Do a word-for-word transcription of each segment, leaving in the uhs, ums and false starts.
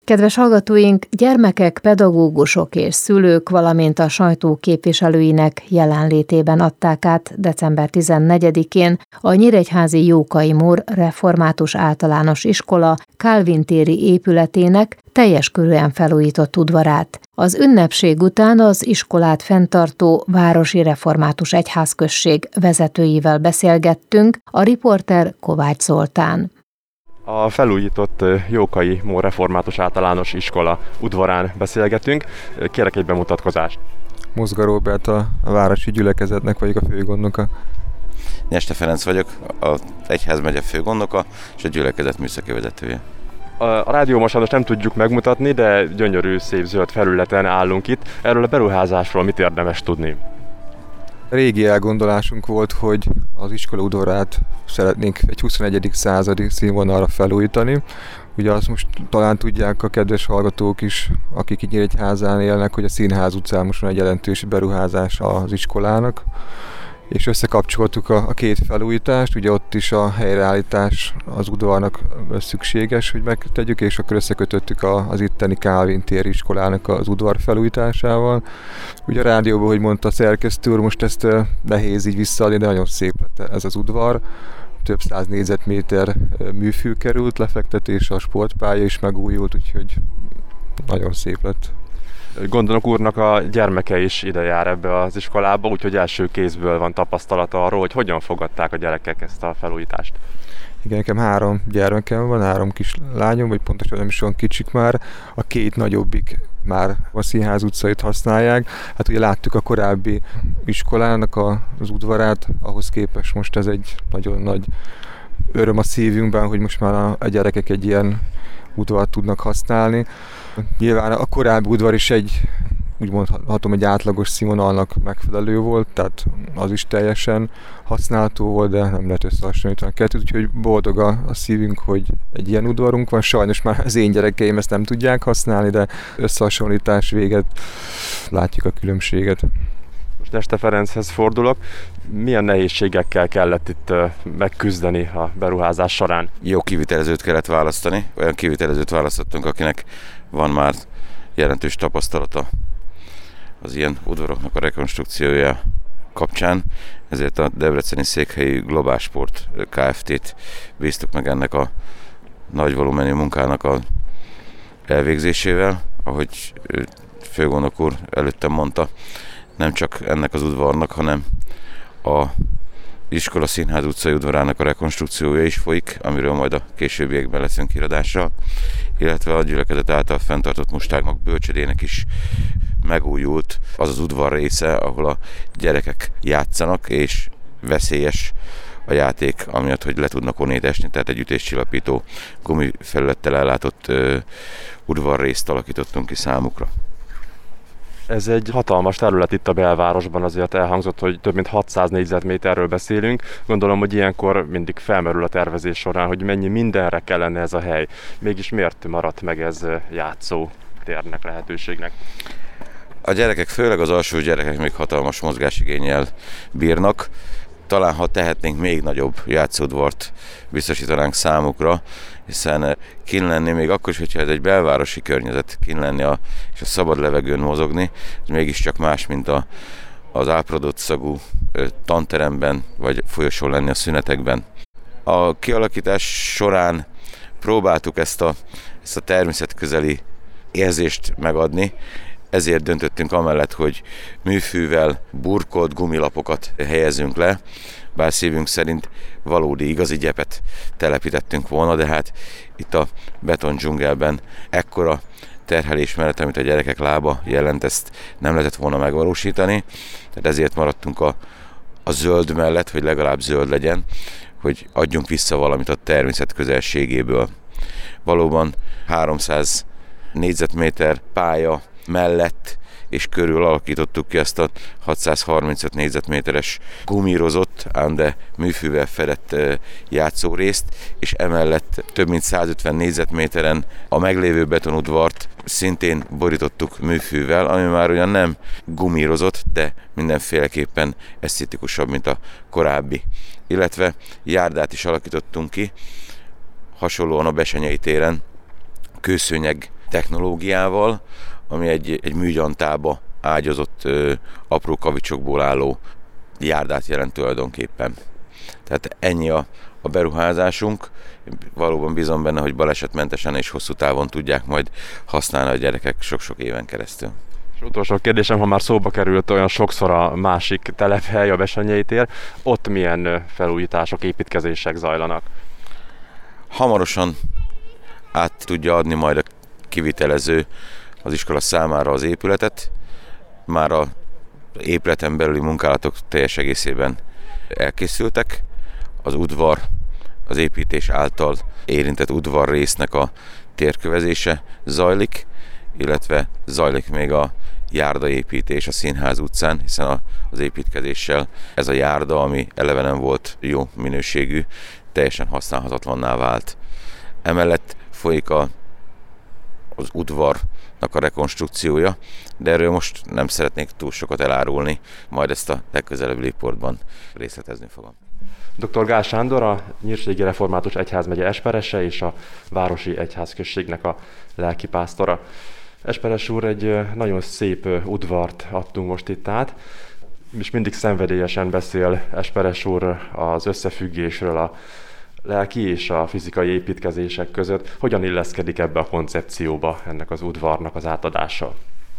Kedves hallgatóink, gyermekek, pedagógusok és szülők, valamint a sajtó képviselőinek jelenlétében adták át december tizennegyedikén a Nyíregyházi Jókai Mór Református Általános Iskola Kálvin téri épületének teljes körűen felújított udvarát. Az ünnepség után az iskolát fenntartó Városi Református Egyházközség vezetőivel beszélgettünk, a riporter Kovács Zoltán. A felújított Jókai Mór Református Általános Iskola udvarán beszélgetünk. Kérek egy bemutatkozást. Mozga Róbert, a városi gyülekezetnek vagyok a főgondnoka. Nyeste Ferenc vagyok, az egyházmegye főgondnoka és a gyülekezet műszaki vezetője. A rádió most nem tudjuk megmutatni, de gyönyörű, szép zöld felületen állunk itt. Erről a beruházásról mit érdemes tudni? Régi elgondolásunk volt, hogy az iskola udvarát szeretnénk egy huszonegyedik századi színvonalra felújítani. Ugye azt most talán tudják a kedves hallgatók is, akik itt Nyíregyházán élnek, hogy a Színház utcán most van egy jelentős beruházás az iskolának, és összekapcsoltuk a, a két felújítást, ugye ott is a helyreállítás az udvarnak szükséges, hogy megtegyük, és akkor összekötöttük a, az itteni Kálvin téri iskolának az udvar felújításával. Ugye a rádióban, hogy mondta a szerkesztő úr, most ezt nehéz így visszaadni, de nagyon szép lett ez az udvar. Több száz négyzetméter műfű került lefektetés, a sportpálya is megújult, úgyhogy nagyon szép lett. Gondnok úrnak a gyermeke is ide jár ebbe az iskolába, úgyhogy első kézből van tapasztalata arról, hogy hogyan fogadták a gyerekek ezt a felújítást. Igen, nekem három gyermekem van, három kis lányom, vagy pontosan nem is olyan kicsik már. A két nagyobbik már a Színház utcait használják. Hát ugye láttuk a korábbi iskolának a, az udvarát, ahhoz képest most ez egy nagyon nagy öröm a szívünkben, hogy most már a, a gyerekek egy ilyen udvart tudnak használni. Nyilván a korábbi udvar is egy, úgy mondhatom, egy átlagos színvonalnak megfelelő volt, tehát az is teljesen használható volt, de nem lehet összehasonlítani a kettőt, úgyhogy boldog a, a szívünk, hogy egy ilyen udvarunk van. Sajnos már az én gyerekeim ezt nem tudják használni, de összehasonlítás véget látjuk a különbséget. Most Nyeste Ferenchez fordulok. Milyen nehézségekkel kellett itt megküzdeni a beruházás során? Jó kivitelezőt kellett választani. Olyan kivitelezőt választottunk, akinek van már jelentős tapasztalata az ilyen udvaroknak a rekonstrukciója kapcsán. Ezért a debreceni székhelyű Globál Sport Kft-t bíztuk meg ennek a nagy volumenű munkának a elvégzésével. Ahogy főgondnok úr előttem mondta, nem csak ennek az udvarnak, hanem a iskola Színház utcai udvarának a rekonstrukciója is folyik, amiről majd a későbbiekben leszünk híradással, illetve a gyülekezet által fenntartott Mustágmak bölcsödének is megújult az az udvar része, ahol a gyerekek játszanak, és veszélyes a játék, amiatt, hogy le tudnak onnét esni, tehát egy ütéscsillapító gumifelülettel ellátott uh, udvarrészt alakítottunk ki számukra. Ez egy hatalmas terület itt a belvárosban, azért elhangzott, hogy több mint hatszáz négyzetméterről beszélünk. Gondolom, hogy ilyenkor mindig felmerül a tervezés során, hogy mennyi mindenre kellene ez a hely. Mégis miért maradt meg ez játszó térnek, lehetőségnek? A gyerekek, főleg az alsó gyerekek még hatalmas mozgásigénnyel bírnak. Talán ha tehetnénk, még nagyobb játszódvart biztosítanánk számukra, hiszen kinn lenni, még akkor is, hogyha ez egy belvárosi környezet, kinn lenni a, és a szabad levegőn mozogni, ez mégiscsak más, mint a, az áprodott szagú tanteremben, vagy folyosón lenni a szünetekben. A kialakítás során próbáltuk ezt a, ezt a természetközeli érzést megadni, ezért döntöttünk amellett, hogy műfűvel burkolt gumilapokat helyezünk le, bár szívünk szerint valódi, igazi gyepet telepítettünk volna, de hát itt a beton dzsungelben ekkora terhelés mellett, amit a gyerekek lába jelent, ezt nem lehetett volna megvalósítani, tehát ezért maradtunk a, a zöld mellett, hogy legalább zöld legyen, hogy adjunk vissza valamit a természet közelségéből. Valóban háromszáz négyzetméter pálya mellett és körül alakítottuk ki ezt a hatszázharmincöt négyzetméteres gumírozott, ám de műfűvel fedett játszórészt, és emellett több mint százötven négyzetméteren a meglévő betonudvart szintén borítottuk műfűvel, ami már ugyan nem gumírozott, de mindenféleképpen esztétikusabb, mint a korábbi. Illetve járdát is alakítottunk ki, hasonlóan a Besenyei téren, kőszőnyeg technológiával, ami egy, egy műgyantába ágyazott ö, apró kavicsokból álló járdát jelent tulajdonképpen. Tehát ennyi a, a beruházásunk. Valóban bízom benne, hogy balesetmentesen és hosszú távon tudják majd használni a gyerekek sok-sok éven keresztül. És utolsó kérdésem, ha már szóba került olyan sokszor a másik telephely, a Bessenyei tér, ott milyen felújítások, építkezések zajlanak? Hamarosan át tudja adni majd a kivitelező az iskola számára az épületet. Már az épületen belüli munkálatok teljes egészében elkészültek. Az udvar, az építés által érintett udvar résznek a térkövezése zajlik, illetve zajlik még a járdaépítés a Színház utcán, hiszen az építkezéssel ez a járda, ami eleve nem volt jó minőségű, teljesen használhatatlanná vált. Emellett folyik a, az udvarnak a rekonstrukciója, de erről most nem szeretnék túl sokat elárulni, majd ezt a legközelebbi riportban részletezni fogom. doktor Gál Sándor, a Nyírségi Református Egyházmegye esperese és a Városi Egyházközségnek a lelkipásztora. Esperes úr, egy nagyon szép udvart adtunk most itt át, és mindig szenvedélyesen beszél Esperes úr az összefüggésről a lelki és a fizikai építkezések között. Hogyan illeszkedik ebbe a koncepcióba ennek az udvarnak az átadása?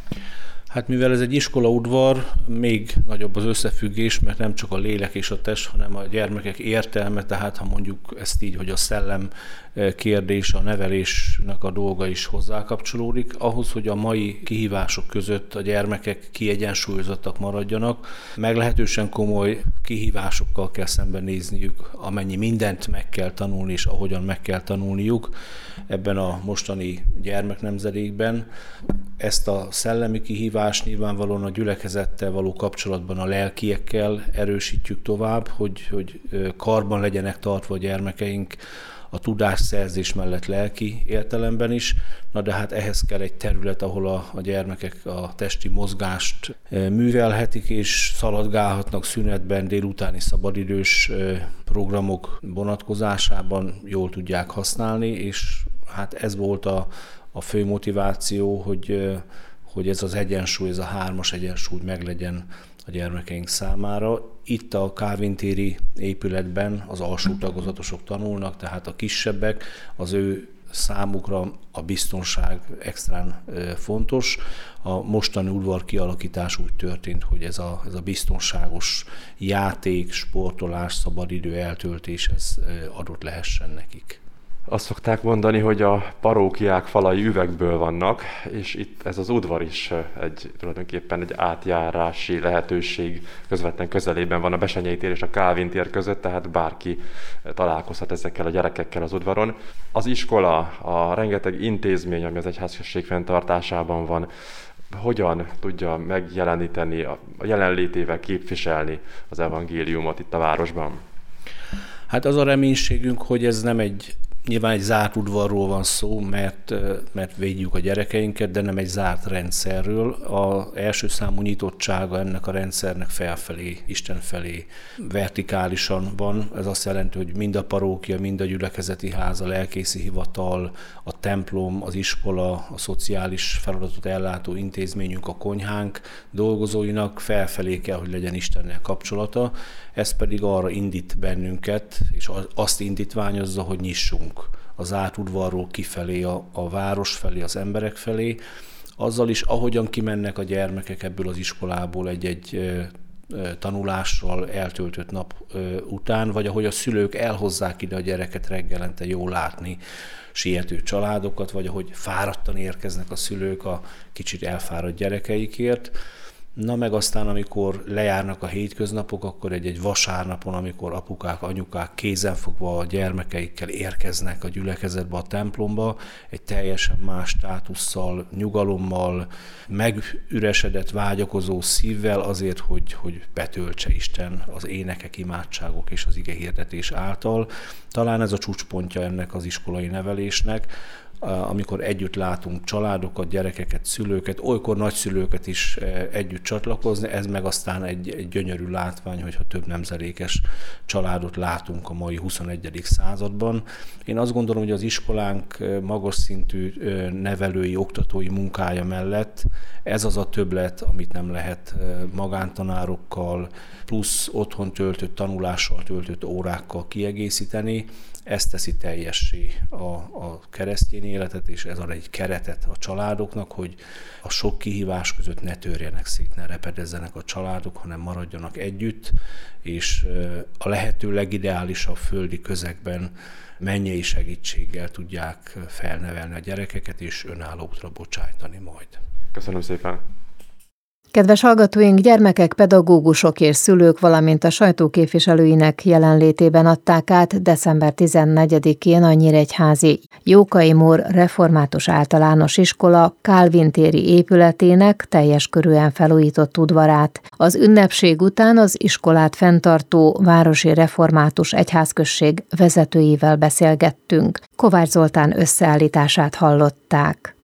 Hát mivel ez egy iskolaudvar, még nagyobb az összefüggés, mert nem csak a lélek és a test, hanem a gyermekek értelme, tehát ha mondjuk ezt így, hogy a szellem kérdés, a nevelésnek a dolga is hozzákapcsolódik, ahhoz, hogy a mai kihívások között a gyermekek kiegyensúlyozottak maradjanak, meglehetősen komoly kihívásokkal kell szembenézniük, amennyi mindent meg kell tanulni, és ahogyan meg kell tanulniuk ebben a mostani gyermeknemzedékben. Ezt a szellemi kihívást nyilvánvalóan a gyülekezettel való kapcsolatban a lelkiekkel erősítjük tovább, hogy, hogy karban legyenek tartva a gyermekeink a tudásszerzés mellett lelki értelemben is. Na de hát ehhez kell egy terület, ahol a, a gyermekek a testi mozgást művelhetik, és szaladgálhatnak szünetben, délutáni szabadidős programok vonatkozásában jól tudják használni, és hát ez volt a a fő motiváció, hogy, hogy ez az egyensúly, ez a hármas egyensúly meglegyen a gyermekeink számára. Itt a Kálvin téri épületben az alsó tagozatosok tanulnak, tehát a kisebbek, az ő számukra a biztonság extrán fontos. A mostani udvar kialakítás úgy történt, hogy ez a, ez a biztonságos játék, sportolás, szabadidő eltöltés, ez adott lehessen nekik. Azt szokták mondani, hogy a parókiák falai üvegből vannak, és itt ez az udvar is egy, tulajdonképpen egy átjárási lehetőség, közvetlen közelében van a Bessenyei tér és a Kálvin tér között, tehát bárki találkozhat ezekkel a gyerekekkel az udvaron. Az iskola, a rengeteg intézmény, ami az egyházközség fenntartásában van, hogyan tudja megjeleníteni, a jelenlétével képviselni az evangéliumot itt a városban? Hát az a reménységünk, hogy ez nem egy Nyilván egy zárt udvarról van szó, mert, mert védjük a gyerekeinket, de nem egy zárt rendszerről. Az első számú nyitottsága ennek a rendszernek felfelé, Isten felé vertikálisan van. Ez azt jelenti, hogy mind a parókia, mind a gyülekezeti ház, a lelkészi hivatal, a templom, az iskola, a szociális feladatot ellátó intézményünk, a konyhánk dolgozóinak felfelé kell, hogy legyen Istennel kapcsolata. Ez pedig arra indít bennünket, és azt indítványozza, hogy nyissunk az zárt udvarról kifelé, a, a város felé, az emberek felé. Azzal is, ahogyan kimennek a gyermekek ebből az iskolából egy-egy tanulással eltöltött nap után, vagy ahogy a szülők elhozzák ide a gyereket reggelente jól látni siető családokat, vagy ahogy fáradtan érkeznek a szülők a kicsit elfáradt gyerekeikért. Na meg aztán, amikor lejárnak a hétköznapok, akkor egy-egy vasárnapon, amikor apukák, anyukák kézenfogva a gyermekeikkel érkeznek a gyülekezetbe, a templomba, egy teljesen más státusszal, nyugalommal, megüresedett, vágyakozó szívvel azért, hogy, hogy betöltse Isten az énekek, imádságok és az igehirdetés által. Talán ez a csúcspontja ennek az iskolai nevelésnek. amikor együtt látunk családokat, gyerekeket, szülőket, olykor nagyszülőket is együtt csatlakozni, ez meg aztán egy, egy gyönyörű látvány, hogyha több nemzedékes családot látunk a mai huszonegyedik században. Én azt gondolom, hogy az iskolánk magas szintű nevelői, oktatói munkája mellett ez az a többlet, amit nem lehet magántanárokkal, plusz otthon töltött tanulással, töltött órákkal kiegészíteni. Ez teszi teljessé a, a keresztény életet, és ez ad egy keretet a családoknak, hogy a sok kihívás között ne törjenek szét, ne repedezzenek a családok, hanem maradjanak együtt, és a lehető legideálisabb földi közegben mennyei segítséggel tudják felnevelni a gyerekeket, és önálló útra bocsájtani majd. Köszönöm szépen! Kedves hallgatóink, gyermekek, pedagógusok és szülők, valamint a sajtóképviselőinek jelenlétében adták át december tizennegyedikén a nyíregyházi Jókai Mór Református Általános Iskola Kálvin téri épületének teljes körűen felújított udvarát. Az ünnepség után az iskolát fenntartó Városi Református Egyházközség vezetőivel beszélgettünk. Kovács Zoltán összeállítását hallották.